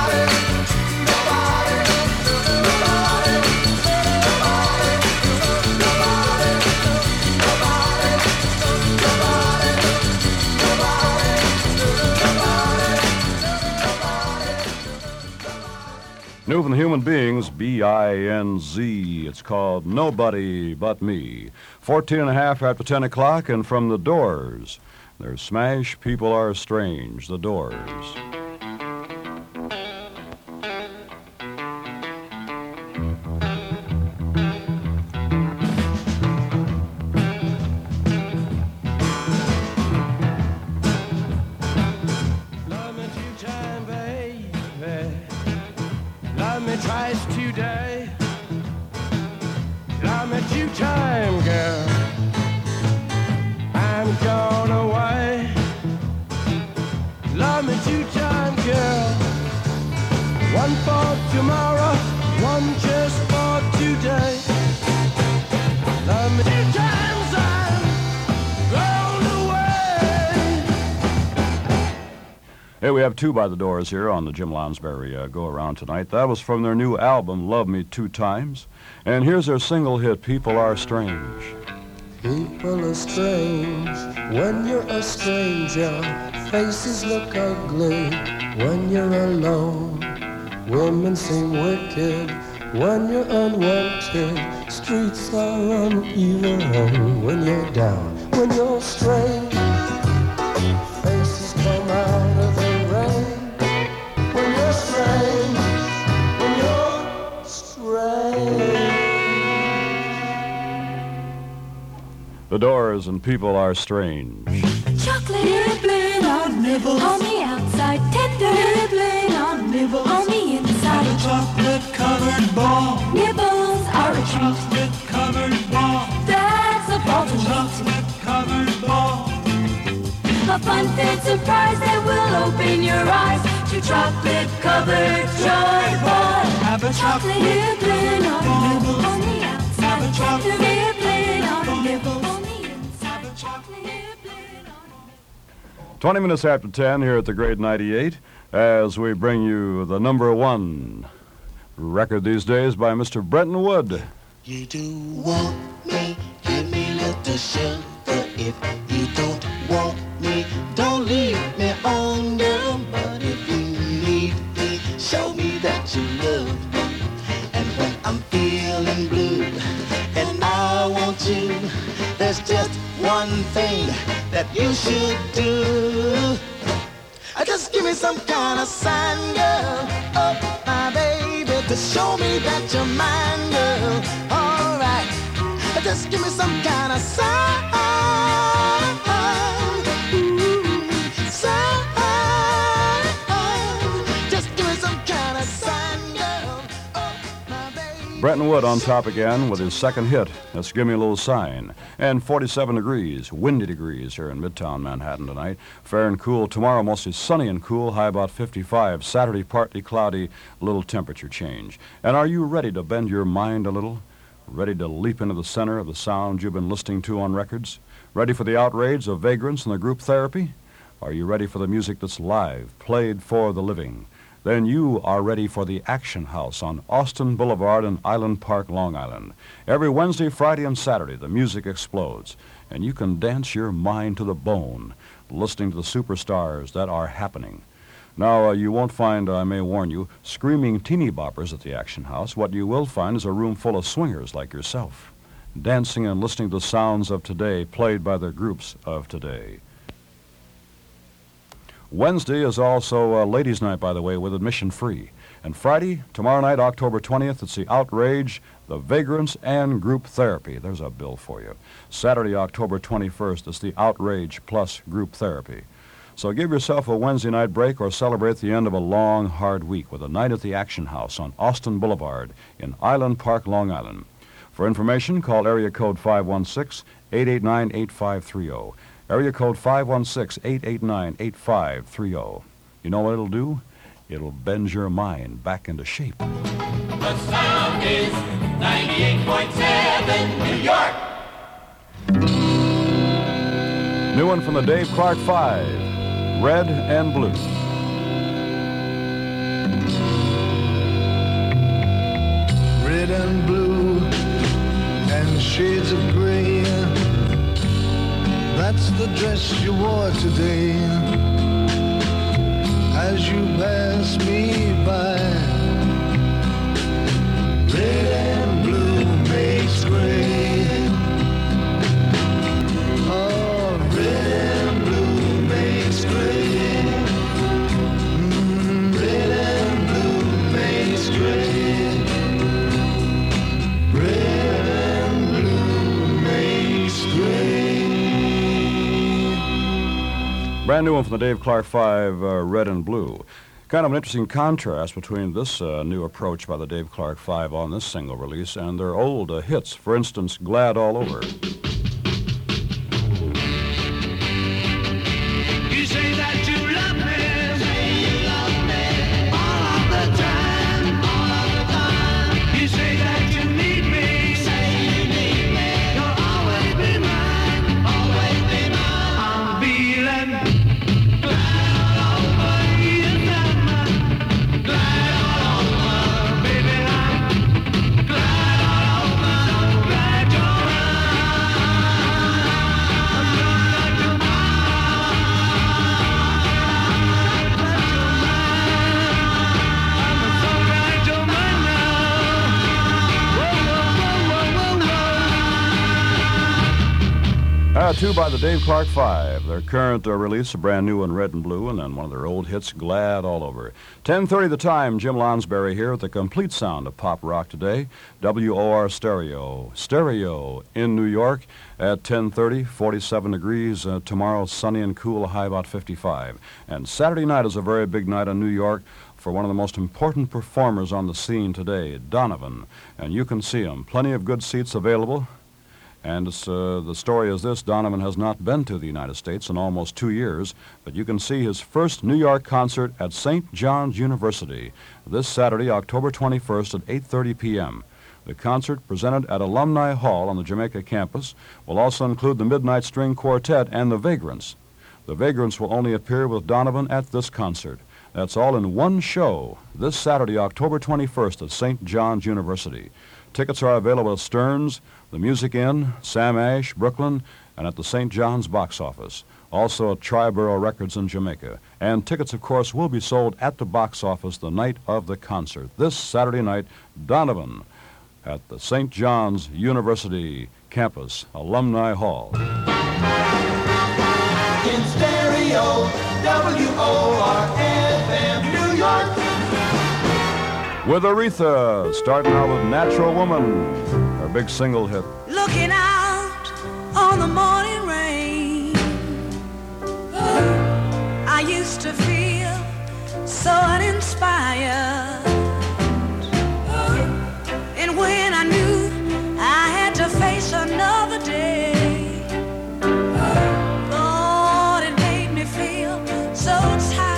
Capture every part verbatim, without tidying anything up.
nobody, nobody. New from the Human Beings, B I N Z. It's called Nobody But Me. Fourteen and a half after ten o'clock, and from the Doors. There's Smash, People Are Strange, the Doors. Twice today. I met you time, girl. I'm gone away. Love me two time, girl. One for tomorrow, one just for today. Love me two times, I'm gone away. Hey, we have two by the Doors here on the Jim Lounsbury uh, Go Around tonight. That was from their new album, Love Me Two Times. And here's their single hit, People Are Strange. People are strange when you're a stranger. Faces look ugly when you're alone. Women seem wicked when you're unwanted. Streets are uneven when you're down. When you're strange, faces come out of the when you're strange, when you're strange. The Doors and People Are Strange. Chocolate nibbling on nibble on the outside, tender nibbling on nibble on the inside. A chocolate-covered ball. Nibbles are a treat. Chocolate-covered ball. That's a ball to eat. Chocolate-covered ball. A fun-filled surprise that will open your eyes to chocolate-covered joy ball. Have a Chocolate nibbling on a nibble on the outside, tender nibbling on a nibble on the inside. Chocolate nibbling on a nibble. twenty minutes after ten here at the Great ninety-eight as we bring you the number one record these days by Mister Brenton Wood. You do want me, give me little sugar. If you don't want me, don't leave me on, girl. But if you need me, show me that you love me. And when I'm feeling blue and I want you, there's just one thing that you should do. Just give me some kind of sign, girl. Oh, my baby, to show me that you're mine, girl. All right, just give me some kind of sign. Ooh, sign. Just give me some kind of sign, girl. Oh, my baby. Brenton Wood on top again with his second hit. Let's Give Me a Little Sign. And forty-seven degrees, windy degrees here in Midtown Manhattan tonight. Fair and cool. Tomorrow mostly sunny and cool, high about fifty-five. Saturday partly cloudy, little temperature change. And are you ready to bend your mind a little? Ready to leap into the center of the sound you've been listening to on records? Ready for the outrage of vagrants and the group therapy? Are you ready for the music that's live, played for the living? Then you are ready for the Action House on Austin Boulevard in Island Park, Long Island. Every Wednesday, Friday, and Saturday, the music explodes, and you can dance your mind to the bone, listening to the superstars that are happening. Now, uh, you won't find, I may warn you, screaming teeny boppers at the Action House. What you will find is a room full of swingers like yourself, dancing and listening to the sounds of today, played by the groups of today. Wednesday is also uh, Ladies' Night, by the way, with admission free. And Friday, tomorrow night, October twentieth, it's the Outrage, the Vagrants, and Group Therapy. There's a bill for you. Saturday, October twenty-first, it's the Outrage plus Group Therapy. So give yourself a Wednesday night break or celebrate the end of a long, hard week with a night at the Action House on Austin Boulevard in Island Park, Long Island. For information, call area code five one six, eight eight nine, eight five three zero. Area code five one six, eight eight nine, eight five three zero. You know what it'll do? It'll bend your mind back into shape. The sound is ninety-eight point seven New York. New one from the Dave Clark Five, Red and Blue. Red and blue and shades of gray. That's the dress you wore today. As you pass me by, red and blue makes gray. Oh, red and blue makes gray. Mm, red and blue makes gray. Red and blue makes gray. Brand new one from the Dave Clark Five, uh, Red and Blue. Kind of an interesting contrast between this uh, new approach by the Dave Clark Five on this single release and their old uh, hits. For instance, Glad All Over. You say that you love me, say you love me, all of the time, all of the time. You say that you need me, say you need me, you'll always be mine, always be mine. I'm feeling glad all over, yes I'm glad all over, baby I'm glad all over, glad you're mine. I'm glad you're mine. Uh, two by the Dave Clark Five. Their current uh, release, a brand new one, Red and Blue, and then one of their old hits, Glad All Over. ten thirty the time, Jim Lonsberry here with the complete sound of pop rock today. W O R Stereo. Stereo in New York at ten thirty, forty-seven degrees. Uh, tomorrow, sunny and cool, a high about fifty-five. And Saturday night is a very big night in New York for one of the most important performers on the scene today, Donovan. And you can see him. Plenty of good seats available. And it's, uh, the story is this: Donovan has not been to the United States in almost two years, but you can see his first New York concert at Saint John's University this Saturday, October twenty-first at eight thirty p.m. The concert, presented at Alumni Hall on the Jamaica campus, will also include the Midnight String Quartet and the Vagrants. The Vagrants will only appear with Donovan at this concert. That's all in one show this Saturday, October twenty-first at Saint John's University. Tickets are available at Stearns, the Music Inn, Sam Ash, Brooklyn, and at the Saint John's box office. Also at Triborough Records in Jamaica. And tickets, of course, will be sold at the box office the night of the concert. This Saturday night, Donovan at the Saint John's University campus, Alumni Hall. In stereo, W O R F M, New York. With Aretha, starting out with Natural Woman, her big single hit. Looking out on the morning rain, I used to feel so uninspired. And when I knew I had to face another day, Lord, it made me feel so tired.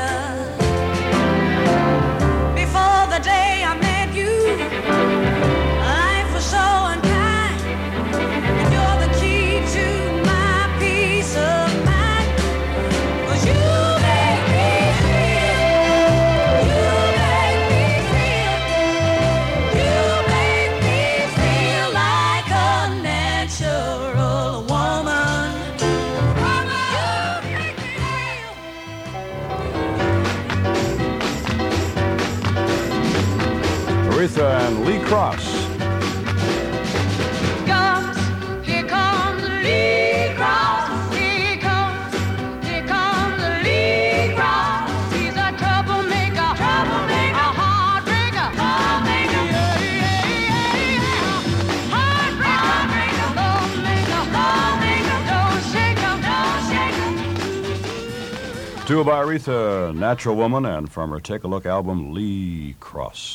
Before the day I met you, life was so unkind, and you're the key to my peace of mind. 'Cause you make me feel, you make me feel, you make me feel like a natural woman. You make me Aretha and Lee Cross. comes, here comes Lee Cross. Here comes, here comes Lee Cross. He's a troublemaker, troublemaker, a heartbreaker, heartbreaker, yeah, yeah, yeah, yeah. Heartbreaker, lawmaker, lawmaker, don't shake 'em, don't shake 'em. Two by Aretha, Natural Woman, and from her Take a Look album, Lee Cross.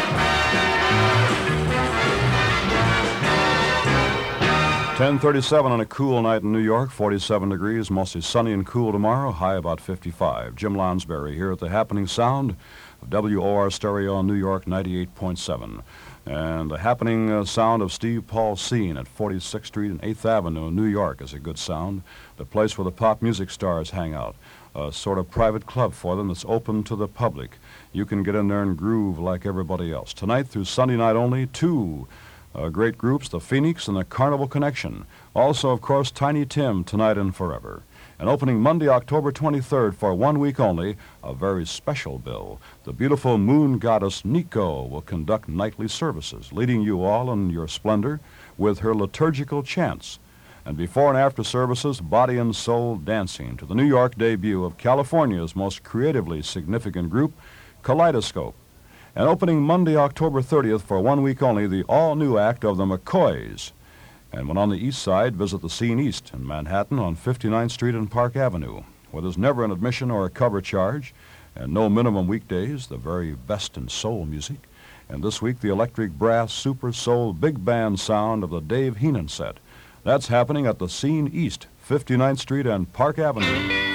ten thirty-seven on a cool night in New York, forty-seven degrees, mostly sunny and cool tomorrow, high about fifty-five. Jim Lonsberry here at the Happening Sound of W O R Stereo in New York, ninety-eight point seven. And the Happening uh, Sound of Steve Paul Scene at forty-sixth Street and eighth Avenue in New York is a good sound. The place where the pop music stars hang out. A sort of private club for them that's open to the public. You can get in there and groove like everybody else. Tonight through Sunday night only, two uh, great groups, the Phoenix and the Carnival Connection. Also, of course, Tiny Tim, Tonight and Forever. And opening Monday, October twenty-third, for one week only, a very special bill. The beautiful moon goddess Nico will conduct nightly services, leading you all in your splendor with her liturgical chants. And before and after services, body and soul dancing to the New York debut of California's most creatively significant group, Kaleidoscope. And opening Monday, October thirtieth, for one week only, the all-new act of the McCoys. And when on the east side, visit the Scene East in Manhattan on fifty-ninth Street and Park Avenue, where there's never an admission or a cover charge, and no minimum weekdays, the very best in soul music. And this week, the electric brass super soul big band sound of the Dave Heenan set. That's happening at the Scene East, fifty-ninth Street and Park Avenue.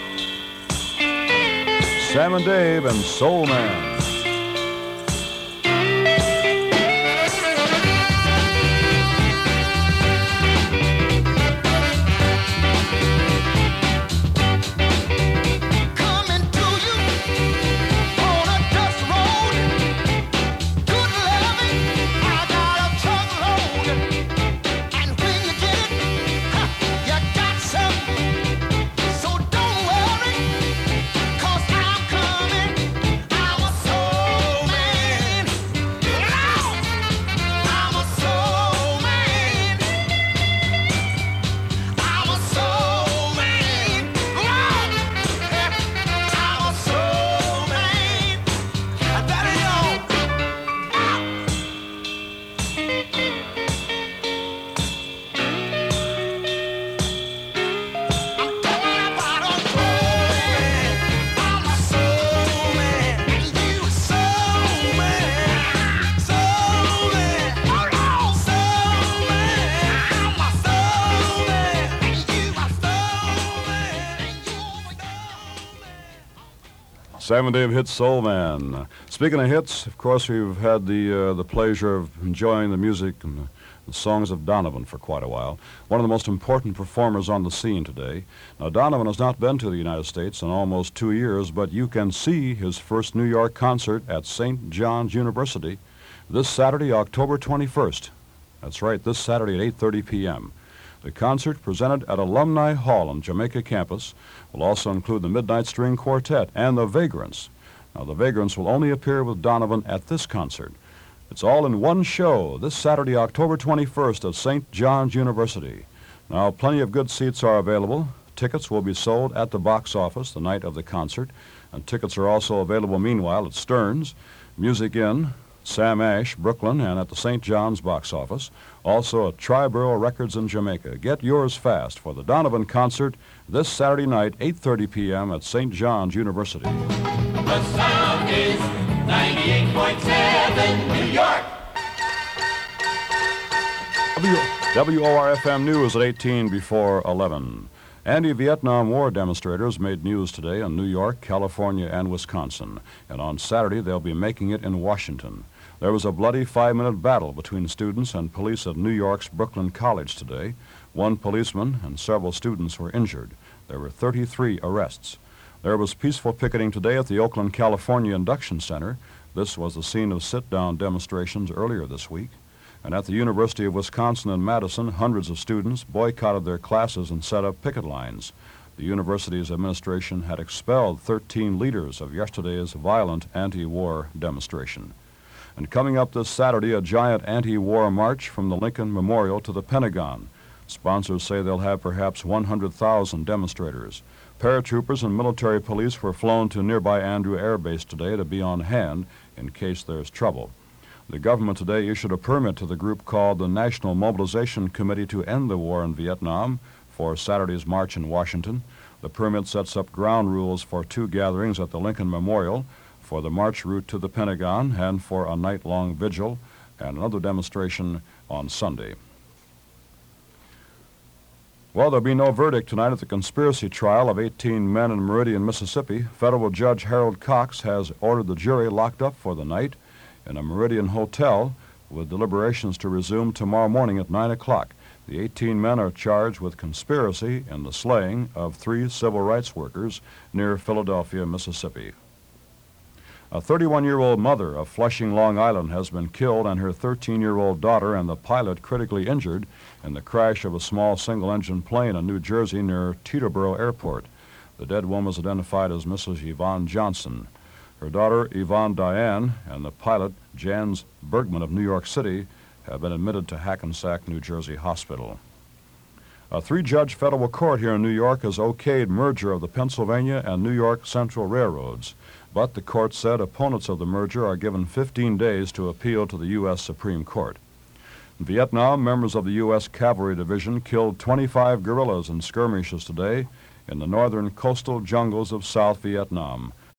Sam and Dave and Soul Man. Sam and Dave hits Soul Man. Speaking of hits, of course, we've had the uh, the pleasure of enjoying the music and the, the songs of Donovan for quite a while. One of the most important performers on the scene today. Now, Donovan has not been to the United States in almost two years, but you can see his first New York concert at Saint John's University this Saturday, October twenty-first. That's right, this Saturday at eight thirty p.m. The concert, presented at Alumni Hall on Jamaica campus, will also include the Midnight String Quartet and the Vagrants. Now, the Vagrants will only appear with Donovan at this concert. It's all in one show this Saturday, October twenty-first at Saint John's University. Now, plenty of good seats are available. Tickets will be sold at the box office the night of the concert, and tickets are also available meanwhile at Stearns, Music Inn, Sam Ash, Brooklyn, and at the Saint John's box office. Also at Triborough Records in Jamaica. Get yours fast for the Donovan concert this Saturday night, eight thirty p.m. at Saint John's University. The sound is ninety-eight point seven New York. W O R F M News at eighteen before eleven. Anti-Vietnam War demonstrators made news today in New York, California, and Wisconsin. And on Saturday, they'll be making it in Washington. There was a bloody five-minute battle between students and police at New York's Brooklyn College today. One policeman and several students were injured. There were thirty-three arrests. There was peaceful picketing today at the Oakland, California Induction Center. This was the scene of sit-down demonstrations earlier this week. And at the University of Wisconsin in Madison, hundreds of students boycotted their classes and set up picket lines. The university's administration had expelled thirteen leaders of yesterday's violent anti-war demonstration. And coming up this Saturday, a giant anti-war march from the Lincoln Memorial to the Pentagon. Sponsors say they'll have perhaps one hundred thousand demonstrators. Paratroopers and military police were flown to nearby Andrew Air Base today to be on hand in case there's trouble. The government today issued a permit to the group called the National Mobilization Committee to End the War in Vietnam for Saturday's march in Washington. The permit sets up ground rules for two gatherings at the Lincoln Memorial, for the march route to the Pentagon, and for a night-long vigil and another demonstration on Sunday. Well, there'll be no verdict tonight at the conspiracy trial of eighteen men in Meridian, Mississippi. Federal Judge Harold Cox has ordered the jury locked up for the night in a Meridian hotel, with deliberations to resume tomorrow morning at nine o'clock. The eighteen men are charged with conspiracy in the slaying of three civil rights workers near Philadelphia, Mississippi. A thirty-one-year-old mother of Flushing, Long Island has been killed and her thirteen-year-old daughter and the pilot critically injured in the crash of a small single-engine plane in New Jersey near Teterboro Airport. The dead woman is identified as Missus Yvonne Johnson. Her daughter, Yvonne Diane, and the pilot, Jans Bergman of New York City, have been admitted to Hackensack, New Jersey Hospital. A three-judge federal court here in New York has okayed merger of the Pennsylvania and New York Central Railroads, but the court said opponents of the merger are given fifteen days to appeal to the U S Supreme Court. In Vietnam, members of the U S Cavalry Division killed twenty-five guerrillas in skirmishes today in the northern coastal jungles of South Vietnam.